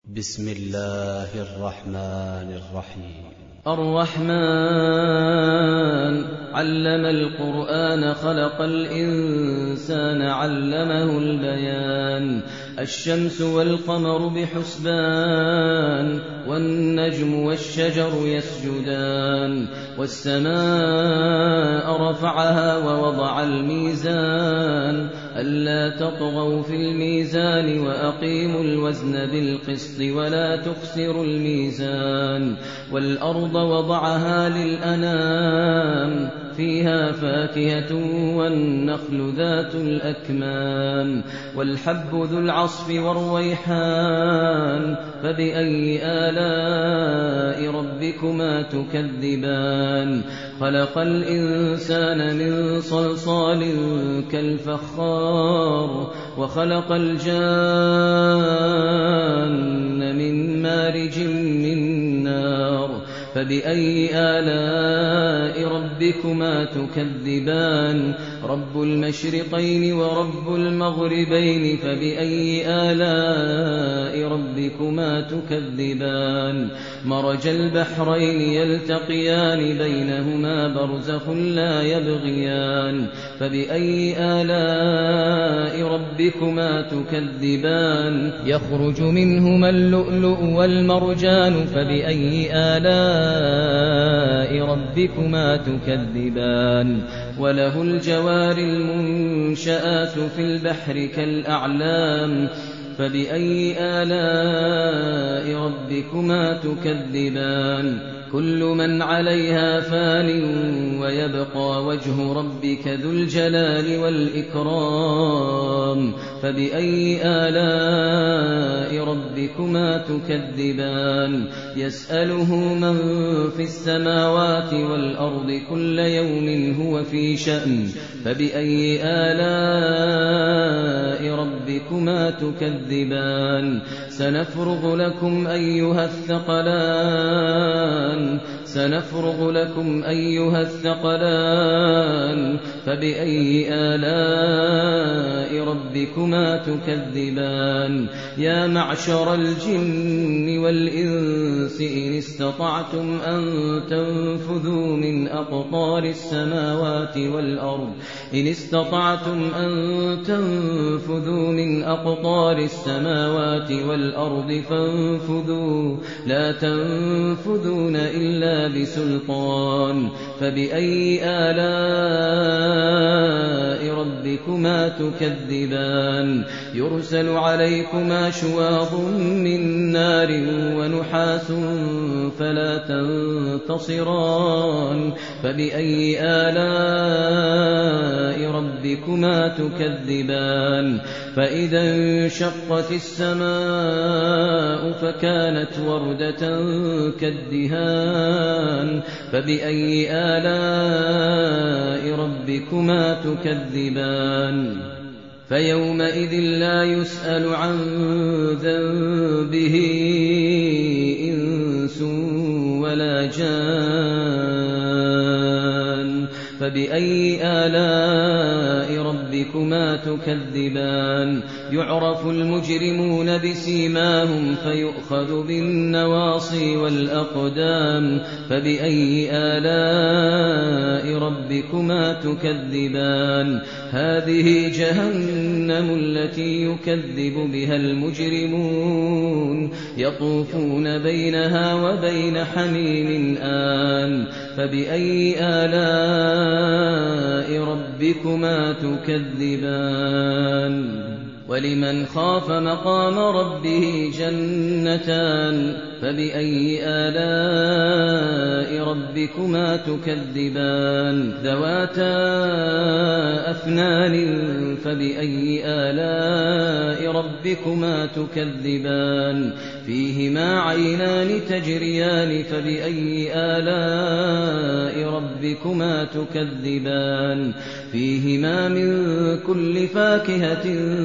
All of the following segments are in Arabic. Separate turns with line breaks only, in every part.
بسم الله الرحمن الرحيم.
الرحمن علم القرآن خلق الإنسان علمه البيان. الشمس والقمر بحسبان والنجم والشجر يسجدان والسماء رفعها ووضع الميزان ألا تطغوا في الميزان وأقيموا الوزن بالقسط ولا تخسروا الميزان والأرض وضعها للأنام فيها فاكهة والنخل ذات الأكمام والحب ذو العصف والريحان فبأي آلاء ربكما تكذبان. خلق الإنسان من صلصال كالفخار وخلق الجان من مارج من نار فبأي آلاء ربكما تكذبان. رب المشرقين ورب المغربين فبأي آلاء ربكما تكذبان. مرج البحرين يلتقيان بينهما برزخ لا يبغيان فبأي آلاء ربكما تكذبان. يخرج منهما اللؤلؤ والمرجان فبأي آلاء ربكما تكذبان. وله الجوار المنشآت في البحر كالأعلام فبأي آلاء ربكما تكذبان. كل من عليها فان ويبقى وجه ربك ذو الجلال والإكرام فبأي آلاء ربكما تكذبان. يسأله من في السماوات والأرض كل يوم هو في شأن فبأي آلاء ربكما تكذبان. سنفرغ لكم أيها الثقلان فبأي آلاء ربكما تكذبان. يا معشر الجن والإنس إن استطعتم أن تنفذوا من أقطار السماوات والأرض فانفذوا لا تنفذون إلا بسلطان فبأي آلاء ربكما تكذبان. يرسل عليكما شواظ من نار ونحاس فلا تنتصران فبأي آلاء ربكما تكذبان. فإذا انشقت السماء فكانت وردة كالدهان فبأي آلاء ربكما تكذبان. فيومئذ لا يسأل عن ذنبه إنس ولا جان فبأي آلاء ربكما تكذبان. يعرف المجرمون بسيماهم فيؤخذ بالنواصي والأقدام فبأي آلاء ربكما تكذبان. هذه جهنم التي يكذب بها المجرمون يطوفون بينها وبين حميم آن فبأي آلاء ربكما تكذبان. ولمن خاف مقام ربه جنتان فبأي آلاء ربكما تكذبان. ذواتا أفنان فبأي آلاء ربكما تكذبان. فيهما عينان تجريان فبأي آلاء ربكما تكذبان. فيهما من كل فاكهة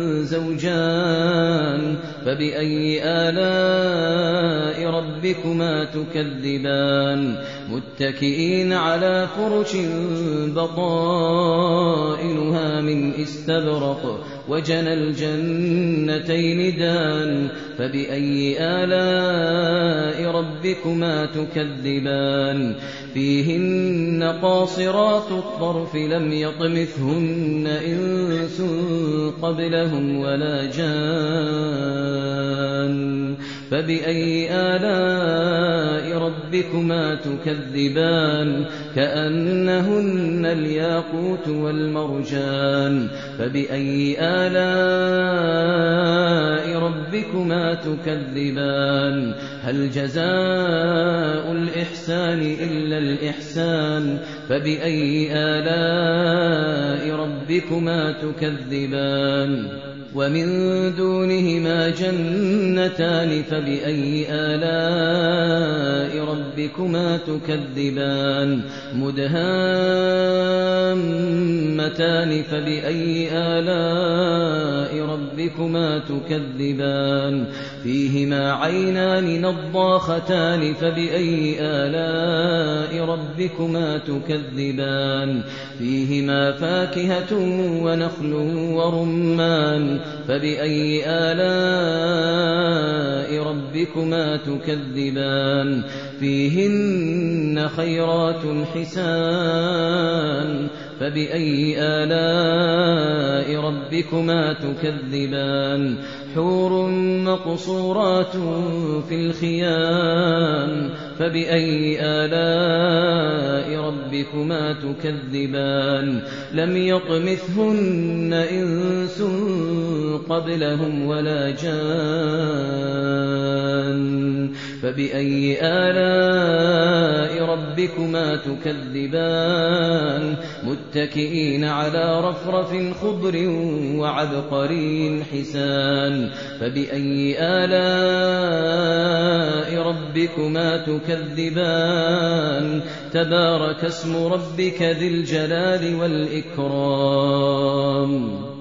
زوجان فبأي آلاء ربكما تكذبان. متكئين على فرش بطائنها من استبرق وجنى الجنتين دان فبأي آلاء ربكما تكذبان فيهن قاصرات الطرف لم يطمثهن إنس قبلهم ولا جان فبأي آلاء ربكما تكذبان كأنهن الياقوت والمرجان فبأي آلاء ربكما تكذبان هل جزاء الإحسان إلا الإحسان فبأي آلاء ربكما تكذبان ومن دونهما جنتان فبأي آلاء ربكما تكذبان مدهامتان فبأي آلاء ربكما تكذبان فيهما عينان نضاختان فبأي آلاء ربكما تكذبان فيهما فاكهة ونخل ورمان فبأي آلاء ربكما تكذبان فيهن خيرات حسان فبأي آلاء ربكما تكذبان حور مقصورات في الخيام فبأي آلاء ربكما تكذبان لم يطمثهن إنس قبلهم ولا جان فبأي آلاء ربكما تكذبان متكئين على رفرف خضر وعبقري حسان فبأي آلاء ربكما تكذبان تبارك اسم ربك ذي الجلال والإكرام